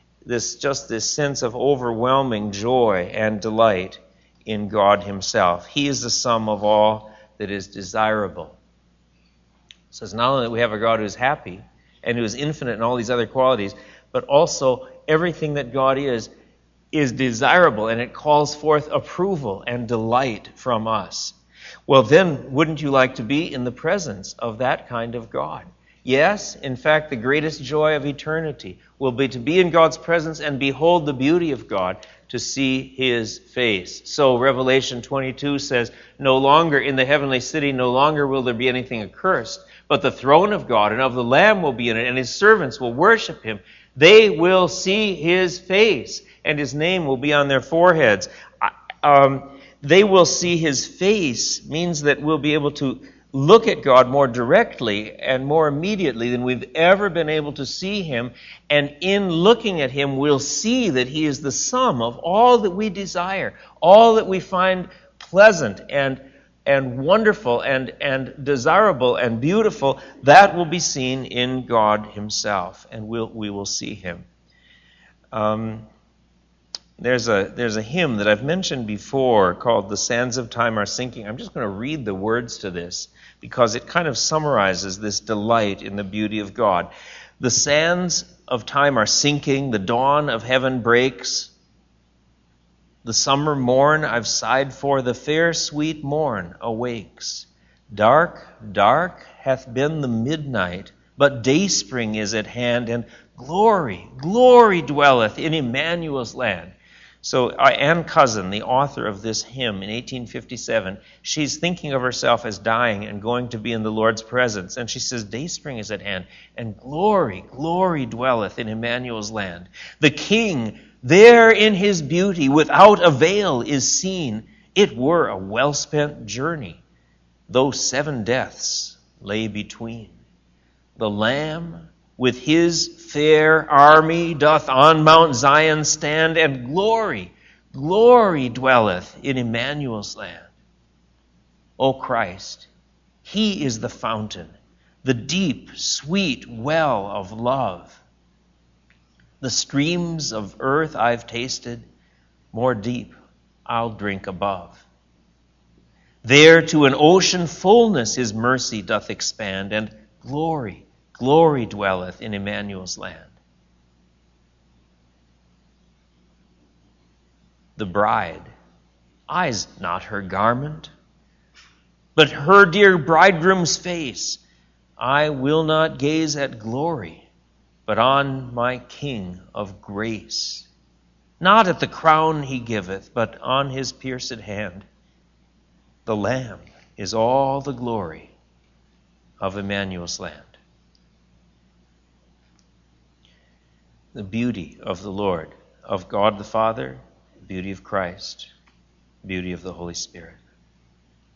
sense of overwhelming joy and delight in God Himself. He is the sum of all that is desirable. It says not only that we have a God who is happy and who is infinite in all these other qualities, but also everything that God is desirable, and it calls forth approval and delight from us. Well, then, wouldn't you like to be in the presence of that kind of God? Yes, in fact, the greatest joy of eternity will be to be in God's presence and behold the beauty of God, to see His face. So Revelation 22 says, no longer in the heavenly city, no longer will there be anything accursed, but the throne of God and of the Lamb will be in it, and His servants will worship Him. They will see His face, and His name will be on their foreheads. They will see His face means that we'll be able to look at God more directly and more immediately than we've ever been able to see Him. And in looking at Him, we'll see that He is the sum of all that we desire, all that we find pleasant and wonderful and desirable and beautiful. That will be seen in God Himself, and we will see Him. There's a hymn that I've mentioned before called "The Sands of Time Are Sinking." I'm just going to read the words to this because it kind of summarizes this delight in the beauty of God. The sands of time are sinking, the dawn of heaven breaks. The summer morn I've sighed for, the fair sweet morn awakes. Dark, dark hath been the midnight, but dayspring is at hand, and glory, glory dwelleth in Emmanuel's land. So Anne Cousin, the author of this hymn in 1857, she's thinking of herself as dying and going to be in the Lord's presence. And she says, dayspring is at hand, and glory, glory dwelleth in Emmanuel's land. The King, there in His beauty, without a veil is seen. It were a well-spent journey, though 7 deaths lay between. The Lamb with His fair army doth on Mount Zion stand, and glory, glory dwelleth in Emmanuel's land. O Christ, He is the fountain, the deep, sweet well of love. The streams of earth I've tasted, more deep I'll drink above. There to an ocean fullness His mercy doth expand, and glory, glory dwelleth in Emmanuel's land. The bride eyes not her garment, but her dear bridegroom's face. I will not gaze at glory, but on my King of grace. Not at the crown He giveth, but on His pierced hand. The Lamb is all the glory of Emmanuel's land. The beauty of the Lord, of God the Father, beauty of Christ, beauty of the Holy Spirit.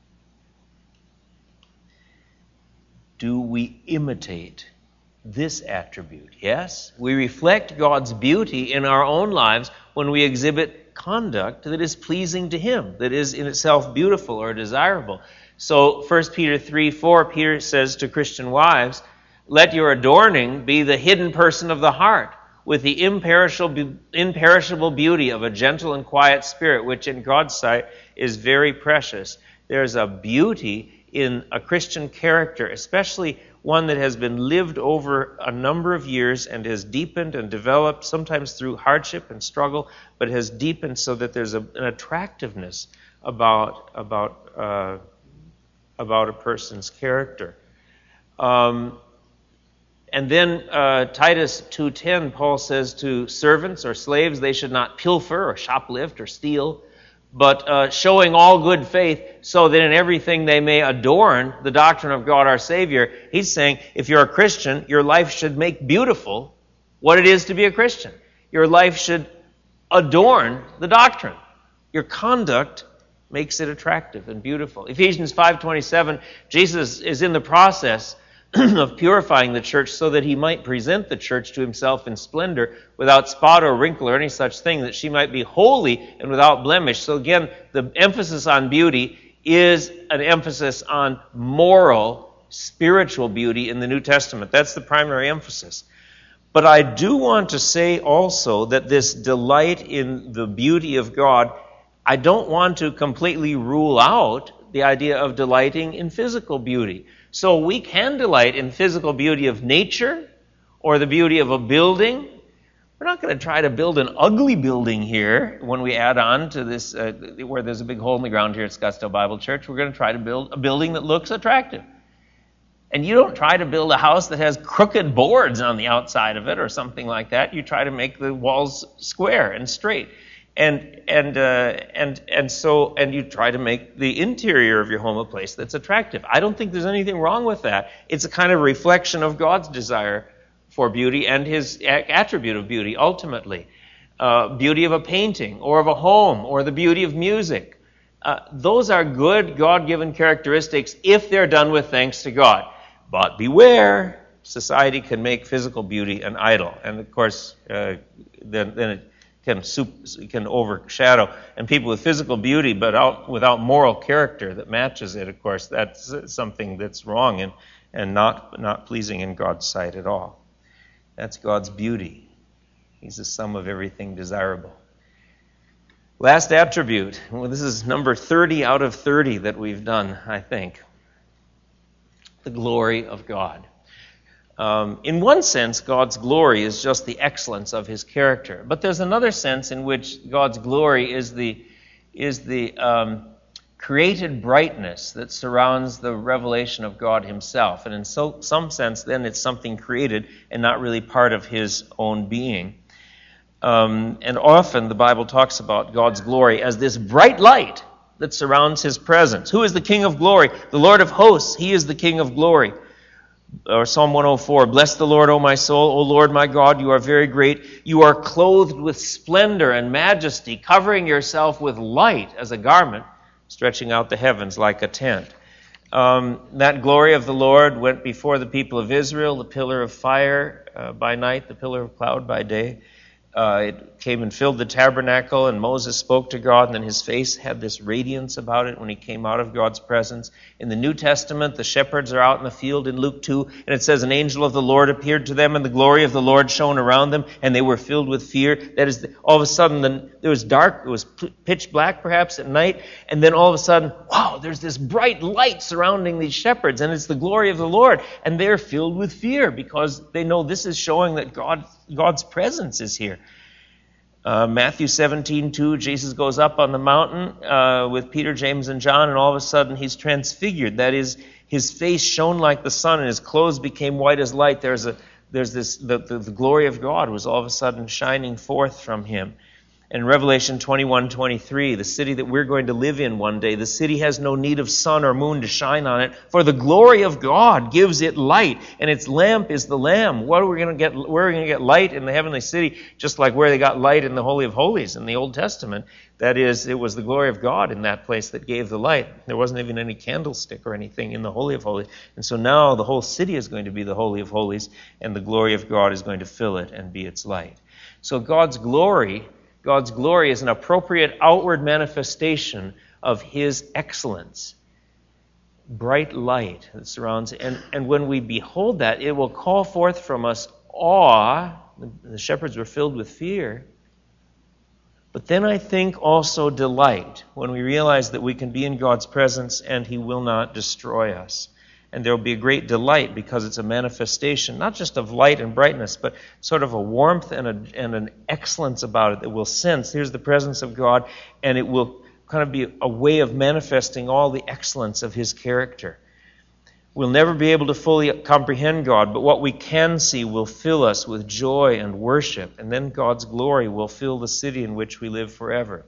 do we imitate this attribute? Yes, we reflect God's beauty in our own lives when we exhibit conduct that is pleasing to Him, that is in itself beautiful or desirable. So 1 Peter 3:4, Peter says to Christian wives, let your adorning be the hidden person of the heart, with the imperishable beauty of a gentle and quiet spirit, which in God's sight is very precious. There's a beauty in a Christian character, especially one that has been lived over a number of years and has deepened and developed, sometimes through hardship and struggle, but has deepened so that there's an attractiveness about a person's character. And then Titus 2:10, Paul says to servants or slaves, they should not pilfer or shoplift or steal, but showing all good faith, so that in everything they may adorn the doctrine of God our Savior. He's saying, if you're a Christian, your life should make beautiful what it is to be a Christian. Your life should adorn the doctrine. Your conduct makes it attractive and beautiful. Ephesians 5:27, Jesus is in the process of purifying the church so that He might present the church to Himself in splendor, without spot or wrinkle or any such thing, that she might be holy and without blemish. So again, the emphasis on beauty is an emphasis on moral, spiritual beauty in the New Testament. That's the primary emphasis. But I do want to say also that this delight in the beauty of God, I don't want to completely rule out the idea of delighting in physical beauty. So we can delight in physical beauty of nature or the beauty of a building. We're not going to try to build an ugly building here when we add on to this, where there's a big hole in the ground here at Scottsdale Bible Church. We're going to try to build a building that looks attractive. And you don't try to build a house that has crooked boards on the outside of it or something like that. You try to make the walls square and straight. And you try to make the interior of your home a place that's attractive. I don't think there's anything wrong with that. It's a kind of reflection of God's desire for beauty and His attribute of beauty, ultimately. Beauty of a painting or of a home or the beauty of music. Those are good God-given characteristics if they're done with thanks to God. But beware, society can make physical beauty an idol. And of course, then it can overshadow. And people with physical beauty but without moral character that matches it, of course, that's something that's wrong and not pleasing in God's sight at all. That's God's beauty. He's the sum of everything desirable. Last attribute. Well, this is number 30 out of 30 that we've done, I think. The glory of God. In one sense, God's glory is just the excellence of His character. But there's another sense in which God's glory is the created brightness that surrounds the revelation of God Himself. And in some sense, then, it's something created and not really part of His own being. And often the Bible talks about God's glory as this bright light that surrounds His presence. Who is the King of glory? The Lord of hosts. He is the King of glory. Or Psalm 104, bless the Lord, O my soul. O Lord my God, you are very great. You are clothed with splendor and majesty, covering yourself with light as a garment, stretching out the heavens like a tent. That glory of the Lord went before the people of Israel, the pillar of fire by night, the pillar of cloud by day. It came and filled the tabernacle, and Moses spoke to God, and then his face had this radiance about it when he came out of God's presence. In the New Testament, the shepherds are out in the field in Luke 2, and it says, an angel of the Lord appeared to them, and the glory of the Lord shone around them, and they were filled with fear. That is, all of a sudden, it was dark, it was pitch black perhaps at night, and then all of a sudden, wow, there's this bright light surrounding these shepherds, and it's the glory of the Lord, and they're filled with fear because they know this is showing that God's presence is here. Matthew 17:2, Jesus goes up on the mountain with Peter, James, and John, and all of a sudden he's transfigured. That is, his face shone like the sun, and his clothes became white as light. The glory of God was all of a sudden shining forth from him. In Revelation 21:23, the city that we're going to live in one day, the city has no need of sun or moon to shine on it, for the glory of God gives it light, and its lamp is the Lamb. Where are we going to get light in the heavenly city, just like where they got light in the Holy of Holies in the Old Testament? That is, it was the glory of God in that place that gave the light. There wasn't even any candlestick or anything in the Holy of Holies. And so now the whole city is going to be the Holy of Holies, and the glory of God is going to fill it and be its light. So God's glory is an appropriate outward manifestation of His excellence. Bright light that surrounds it. And when we behold that, it will call forth from us awe. The shepherds were filled with fear. But then I think also delight, when we realize that we can be in God's presence and He will not destroy us. And there will be a great delight because it's a manifestation, not just of light and brightness, but sort of a warmth and an excellence about it that we'll sense. Here's the presence of God, and it will kind of be a way of manifesting all the excellence of His character. We'll never be able to fully comprehend God, but what we can see will fill us with joy and worship, and then God's glory will fill the city in which we live forever.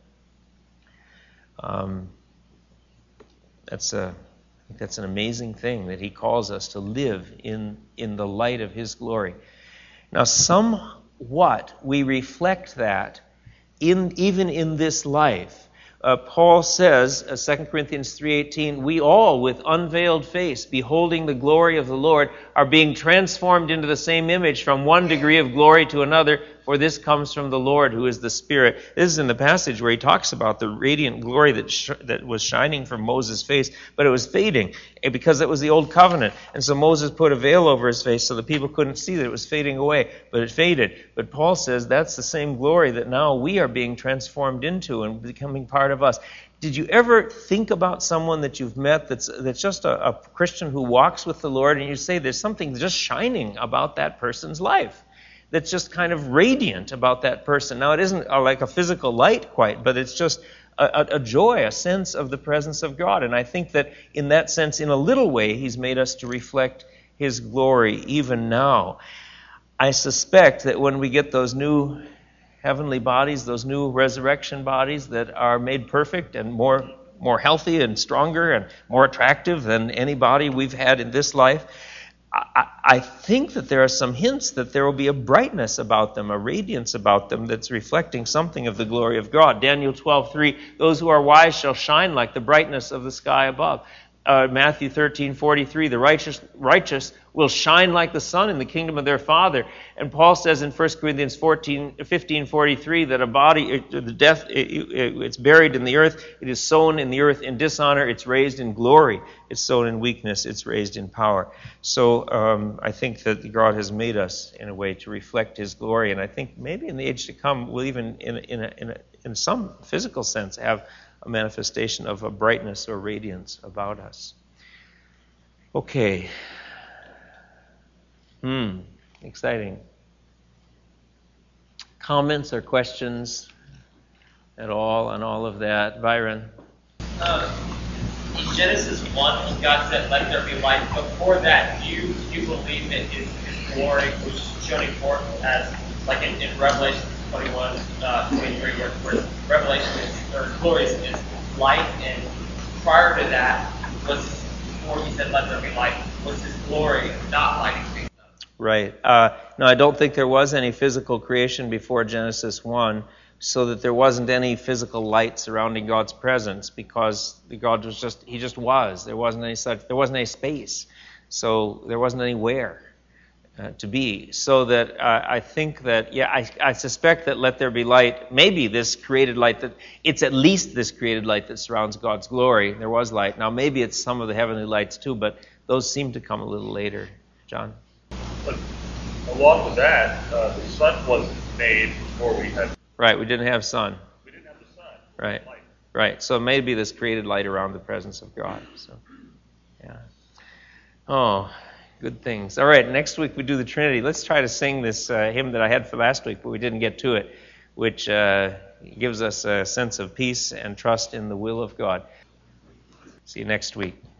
That's an amazing thing that He calls us to live in the light of His glory. Now, somewhat we reflect that even in this life. Paul says, 2 Corinthians 3:18, we all, with unveiled face, beholding the glory of the Lord, are being transformed into the same image from one degree of glory to another, for this comes from the Lord, who is the Spirit. This is in the passage where he talks about the radiant glory that was shining from Moses' face, but it was fading because it was the old covenant. And so Moses put a veil over his face so the people couldn't see that it was fading away, but it faded. But Paul says that's the same glory that now we are being transformed into and becoming part of us. Did you ever think about someone that you've met that's just a Christian who walks with the Lord, and you say there's something just shining about that person's life that's just kind of radiant about that person? Now, it isn't like a physical light quite, but it's just a joy, a sense of the presence of God. And I think that in that sense, in a little way, He's made us to reflect His glory even now. I suspect that when we get those new heavenly bodies, those new resurrection bodies that are made perfect and more healthy and stronger and more attractive than any body we've had in this life, I think that there are some hints that there will be a brightness about them, a radiance about them that's reflecting something of the glory of God. Daniel 12:3, those who are wise shall shine like the brightness of the sky above. Matthew 13:43, the righteous will shine like the sun in the kingdom of their Father. And Paul says in 1 Corinthians 15:43 that a body, it's buried in the earth, it is sown in the earth in dishonor, it's raised in glory, it's sown in weakness, it's raised in power. So I think that God has made us in a way to reflect His glory, and I think maybe in the age to come we'll even in some physical sense have a manifestation of a brightness or radiance about us. Okay. Exciting. Comments or questions at all on all of that? Byron? In Genesis 1, when God said, let there be light, before that, do you believe that His glory was shining forth as, like in Revelation 21, 23, where Revelation glory is light, and prior to that, before He said, let there be light, was His glory not lighting things up? Right. No, I don't think there was any physical creation before Genesis 1, so that there wasn't any physical light surrounding God's presence, because God was He just was. There wasn't any space. So there wasn't anywhere to be. So that I think that, I suspect that let there be light, maybe this created light, that it's at least this created light that surrounds God's glory. There was light. Now maybe it's some of the heavenly lights too, but those seem to come a little later. John? But along with that, the sun wasn't made before we had... Right, we didn't have sun. We didn't have the sun. Right, Light. right. So maybe this created light around the presence of God. So, yeah. Oh, good things. All right, next week we do the Trinity. Let's try to sing this hymn that I had for last week, but we didn't get to it, which gives us a sense of peace and trust in the will of God. See you next week.